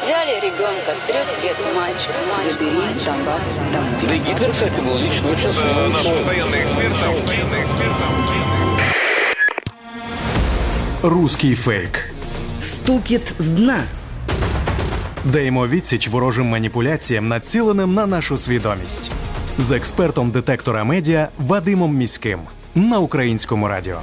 Взяли ребенка, 3 лет, мальчик, забери Донбасс домой. Да и Гитлер, кстати, был лично очень основной Наш постоянный эксперт. Руський фейк. Стукіт з дна. Даємо відсіч ворожим маніпуляціям, націленим на нашу свідомість. З експертом детектора медіа Вадимом Міським на Українському радіо.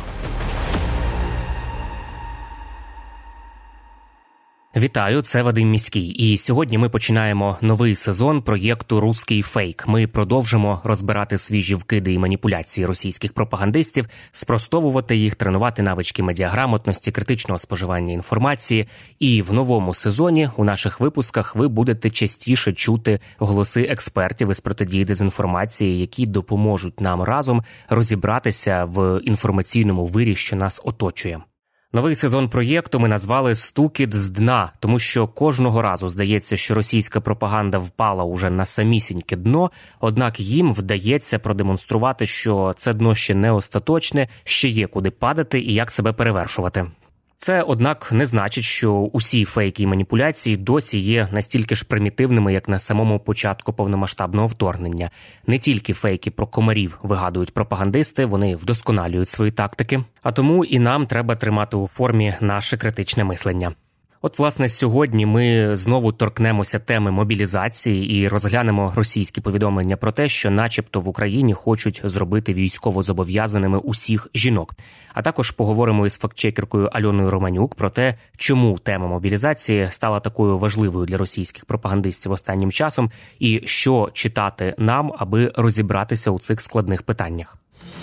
Вітаю, це Вадим Міський. І сьогодні ми починаємо новий сезон проєкту «Руський фейк». Ми продовжимо розбирати свіжі вкиди і маніпуляції російських пропагандистів, спростовувати їх, тренувати навички медіаграмотності, критичного споживання інформації. І в новому сезоні у наших випусках ви будете частіше чути голоси експертів із протидії дезінформації, які допоможуть нам разом розібратися в інформаційному вирі, що нас оточує. Новий сезон проєкту ми назвали «Стукіт з дна», тому що кожного разу здається, що російська пропаганда впала уже на самісіньке дно, однак їм вдається продемонструвати, що це дно ще не остаточне, ще є куди падати і як себе перевершувати. Це, однак, не значить, що усі фейки і маніпуляції досі є настільки ж примітивними, як на самому початку повномасштабного вторгнення. Не тільки фейки про комарів вигадують пропагандисти, вони вдосконалюють свої тактики, а тому і нам треба тримати у формі наше критичне мислення. От, власне, сьогодні ми знову торкнемося теми мобілізації і розглянемо російські повідомлення про те, що начебто в Україні хочуть зробити військовозобов'язаними усіх жінок. А також поговоримо із фактчекеркою Альоною Романюк про те, чому тема мобілізації стала такою важливою для російських пропагандистів останнім часом і що читати нам, аби розібратися у цих складних питаннях.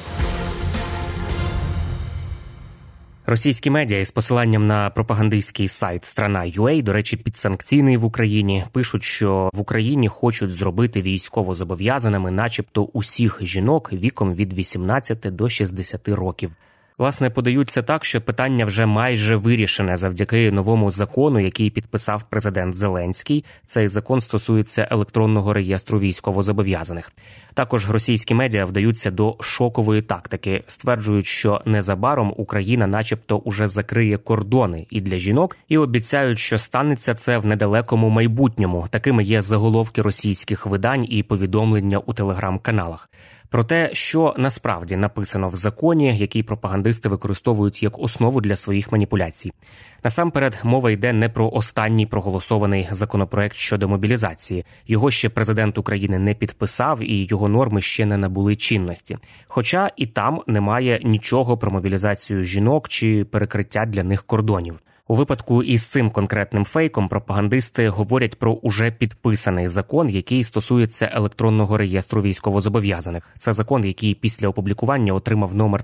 Російські медіа із посиланням на пропагандистський сайт «Страна.UA», до речі, підсанкційний в Україні, пишуть, що в Україні хочуть зробити військовозобов'язаними начебто усіх жінок віком від 18 до 60 років. Власне, подаються так, що питання вже майже вирішене завдяки новому закону, який підписав президент Зеленський. Цей закон стосується електронного реєстру військовозобов'язаних. Також російські медіа вдаються до шокової тактики. Стверджують, що незабаром Україна начебто уже закриє кордони і для жінок, і обіцяють, що станеться це в недалекому майбутньому. Такими є заголовки російських видань і повідомлення у телеграм-каналах. Про те, що насправді написано в законі, який пропагандисти використовують як основу для своїх маніпуляцій. Насамперед, мова йде не про останній проголосований законопроект щодо мобілізації. Його ще президент України не підписав, і його норми ще не набули чинності. Хоча і там немає нічого про мобілізацію жінок чи перекриття для них кордонів. У випадку із цим конкретним фейком пропагандисти говорять про уже підписаний закон, який стосується електронного реєстру військовозобов'язаних. Це закон, який після опублікування отримав номер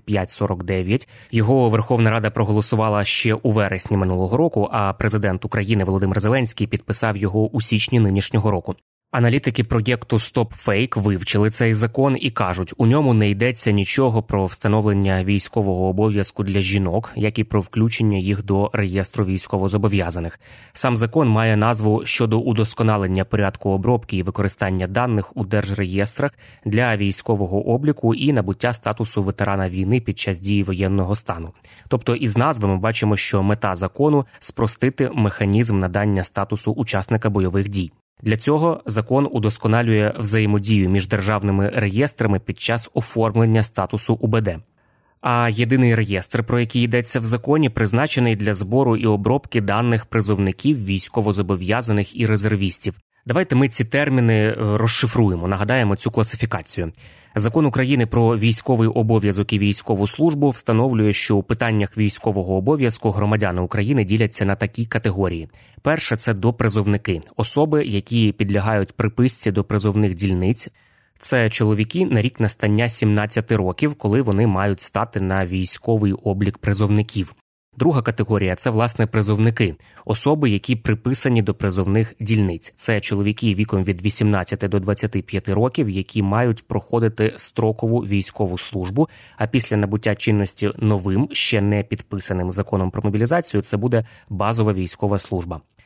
3549. Його Верховна Рада проголосувала ще у вересні минулого року, а президент України Володимир Зеленський підписав його у січні нинішнього року. Аналітики проєкту StopFake вивчили цей закон і кажуть, у ньому не йдеться нічого про встановлення військового обов'язку для жінок, як і про включення їх до реєстру військовозобов'язаних. Сам закон має назву «Щодо удосконалення порядку обробки і використання даних у держреєстрах для військового обліку і набуття статусу ветерана війни під час дії воєнного стану». Тобто із назви ми бачимо, що мета закону – спростити механізм надання статусу учасника бойових дій. Для цього закон удосконалює взаємодію між державними реєстрами під час оформлення статусу УБД. А єдиний реєстр, про який йдеться в законі, призначений для збору і обробки даних призовників, військовозобов'язаних і резервістів. Давайте ми ці терміни розшифруємо, нагадаємо цю класифікацію. Закон України про військовий обов'язок і військову службу встановлює, що у питаннях військового обов'язку громадяни України діляться на такі категорії. Перше – це допризовники – особи, які підлягають приписці до призовних дільниць. Це чоловіки на рік настання 17 років, коли вони мають стати на військовий облік призовників. Друга категорія – це, власне, призовники. Особи, які приписані до призовних дільниць. Це чоловіки віком від 18 до 25 років, які мають проходити строкову військову службу, а після набуття чинності новим, ще не підписаним законом про мобілізацію, це буде базова військова служба.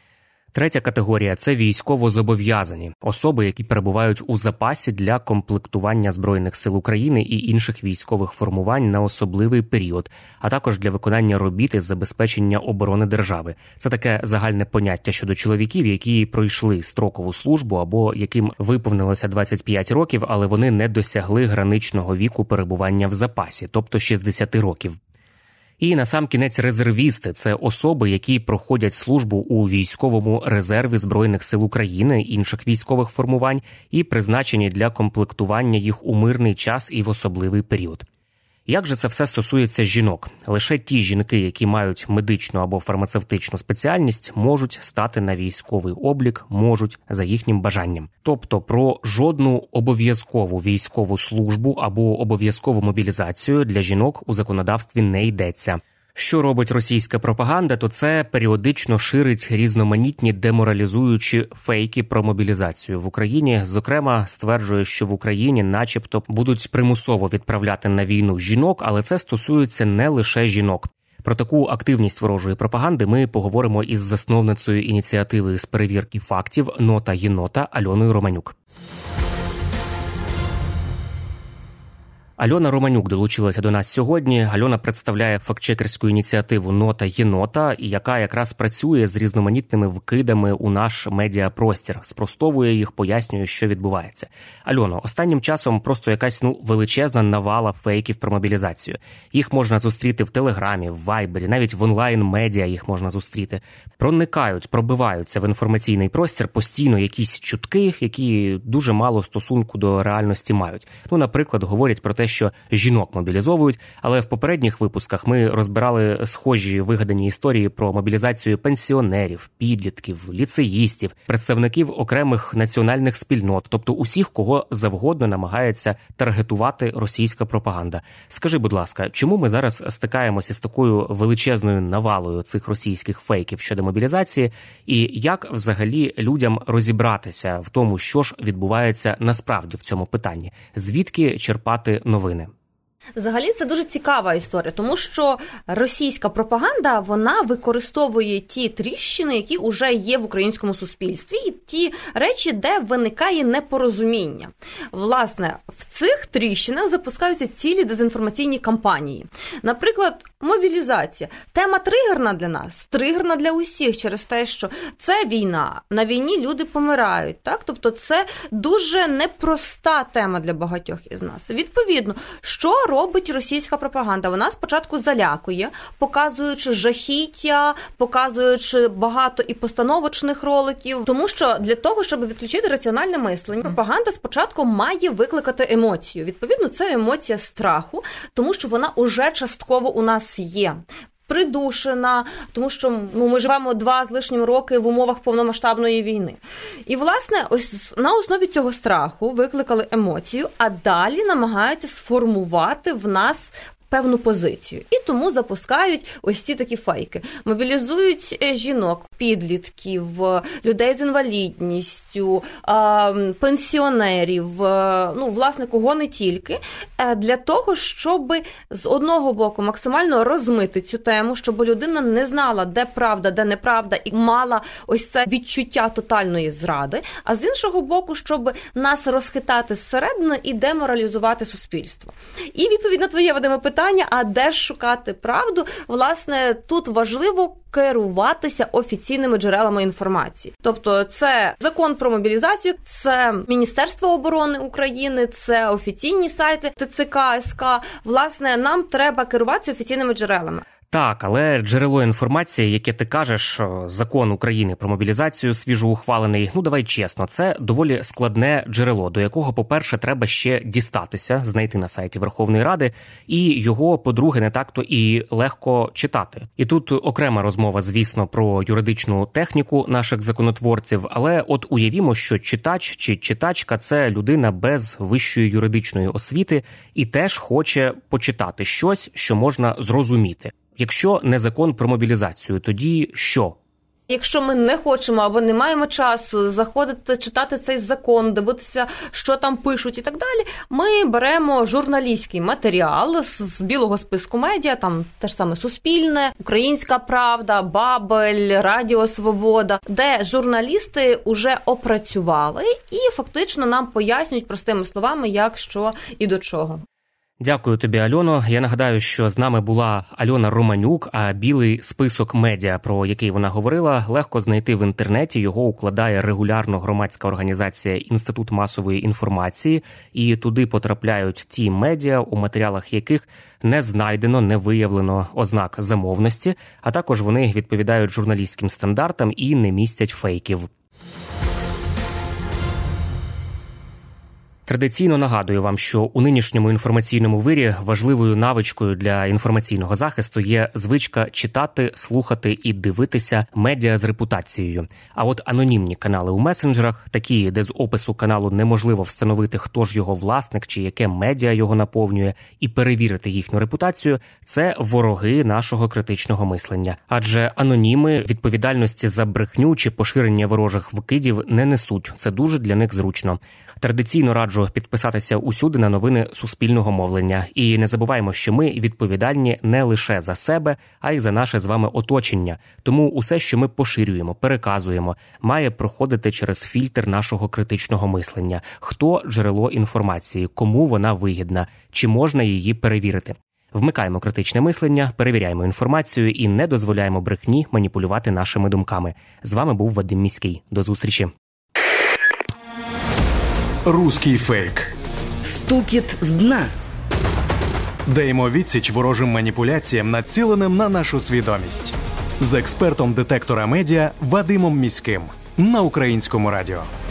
Третя категорія – це військовозобов'язані – особи, які перебувають у запасі для комплектування Збройних сил України і інших військових формувань на особливий період, а також для виконання робіт із забезпечення оборони держави. Це таке загальне поняття щодо чоловіків, які пройшли строкову службу або яким виповнилося 25 років, але вони не досягли граничного віку перебування в запасі, тобто 60 років. І насамкінець резервісти – це особи, які проходять службу у військовому резерві Збройних сил України, інших військових формувань і призначені для комплектування їх у мирний час і в особливий період. Як же це все стосується жінок? Лише ті жінки, які мають медичну або фармацевтичну спеціальність, можуть стати на військовий облік, можуть за їхнім бажанням. Тобто про жодну обов'язкову військову службу або обов'язкову мобілізацію для жінок у законодавстві не йдеться. Що робить російська пропаганда, то це періодично ширить різноманітні деморалізуючі фейки про мобілізацію в Україні. Зокрема, стверджує, що в Україні начебто будуть примусово відправляти на війну жінок, але це стосується не лише жінок. Про таку активність ворожої пропаганди ми поговоримо із засновницею ініціативи з перевірки фактів «Нота єнота» Альоною Романюк. Альона Романюк долучилася до нас сьогодні. Альона представляє фактчекерську ініціативу «Нота єнота», яка якраз працює з різноманітними вкидами у наш медіапростір, спростовує їх, пояснює, що відбувається. Альоно, останнім часом просто якась величезна навала фейків про мобілізацію. Їх можна зустріти в Телеграмі, в Вайбері, навіть в онлайн-медіа їх можна зустріти. Проникають, пробиваються в інформаційний простір постійно якісь чутки, які дуже мало стосунку до реальності мають. Наприклад, говорять про те, що жінок мобілізовують, але в попередніх випусках ми розбирали схожі вигадані історії про мобілізацію пенсіонерів, підлітків, ліцеїстів, представників окремих національних спільнот, тобто усіх, кого завгодно намагається таргетувати російська пропаганда. Скажи, будь ласка, чому ми зараз стикаємося з такою величезною навалою цих російських фейків щодо мобілізації, і як взагалі людям розібратися в тому, що ж відбувається насправді в цьому питанні? Звідки черпати новини? Взагалі, це дуже цікава історія, тому що російська пропаганда, вона використовує ті тріщини, які вже є в українському суспільстві, і ті речі, де виникає непорозуміння. Власне, в цих тріщинах запускаються цілі дезінформаційні кампанії. Наприклад, мобілізація. Тема тригерна для нас, тригерна для усіх через те, що це війна, на війні люди помирають, так? Тобто це дуже непроста тема для багатьох із нас. Відповідно, що робить російська пропаганда? Вона спочатку залякує, показуючи жахіття, показуючи багато і постановочних роликів, тому що для того, щоб відключити раціональне мислення, пропаганда спочатку має викликати емоцію. Відповідно, це емоція страху, тому що вона уже частково у нас є. Придушена, тому що ми живемо 2 з лишнім роки в умовах повномасштабної війни. І, власне, ось на основі цього страху викликали емоцію, а далі намагаються сформувати в нас певну позицію. І тому запускають ось ці такі фейки. Мобілізують жінок, підлітків, людей з інвалідністю, пенсіонерів, власне, кого не тільки, для того, щоб з одного боку максимально розмити цю тему, щоб людина не знала, де правда, де неправда, і мала ось це відчуття тотальної зради, а з іншого боку, щоб нас розхитати зсередини і деморалізувати суспільство. І, відповідно, твоє, Вадиме, питання, а де ж шукати правду? Власне, тут важливо керуватися офіційними джерелами інформації. Тобто це Закон про мобілізацію, це Міністерство оборони України, це офіційні сайти ТЦК, СК. Власне, нам треба керуватися офіційними джерелами. Так, але джерело інформації, яке ти кажеш, Закон України про мобілізацію свіжоухвалений, давай чесно, це доволі складне джерело, до якого, по-перше, треба ще дістатися, знайти на сайті Верховної Ради, і його, по-друге, не так-то і легко читати. І тут окрема розмова, звісно, про юридичну техніку наших законотворців, але от уявімо, що читач чи читачка – це людина без вищої юридичної освіти і теж хоче почитати щось, що можна зрозуміти. Якщо не закон про мобілізацію, тоді що? Якщо ми не хочемо або не маємо часу заходити, читати цей закон, дивитися, що там пишуть і так далі, ми беремо журналістський матеріал з білого списку медіа, там те ж саме Суспільне, Українська Правда, Бабель, Радіо Свобода, де журналісти уже опрацювали і фактично нам пояснюють простими словами, як, що і до чого. Дякую тобі, Альоно. Я нагадаю, що з нами була Альона Романюк, а білий список медіа, про який вона говорила, легко знайти в інтернеті. Його укладає регулярно громадська організація «Інститут масової інформації», і туди потрапляють ті медіа, у матеріалах яких не знайдено, не виявлено ознак замовності, а також вони відповідають журналістським стандартам і не містять фейків. Традиційно нагадую вам, що у нинішньому інформаційному вирі важливою навичкою для інформаційного захисту є звичка читати, слухати і дивитися медіа з репутацією. А от анонімні канали у месенджерах, такі, де з опису каналу неможливо встановити, хто ж його власник чи яке медіа його наповнює, і перевірити їхню репутацію, це вороги нашого критичного мислення. Адже аноніми відповідальності за брехню чи поширення ворожих вкидів не несуть. Це дуже для них зручно. Традиційно раджу підписатися усюди на новини суспільного мовлення. І не забуваємо, що ми відповідальні не лише за себе, а й за наше з вами оточення. Тому усе, що ми поширюємо, переказуємо, має проходити через фільтр нашого критичного мислення. Хто джерело інформації, кому вона вигідна, чи можна її перевірити. Вмикаємо критичне мислення, перевіряємо інформацію і не дозволяємо брехні маніпулювати нашими думками. З вами був Вадим Міський. До зустрічі. Руський фейк. Стукіт з дна. Даємо відсіч ворожим маніпуляціям, націленим на нашу свідомість. З експертом детектора медіа Вадимом Міським на Українському радіо.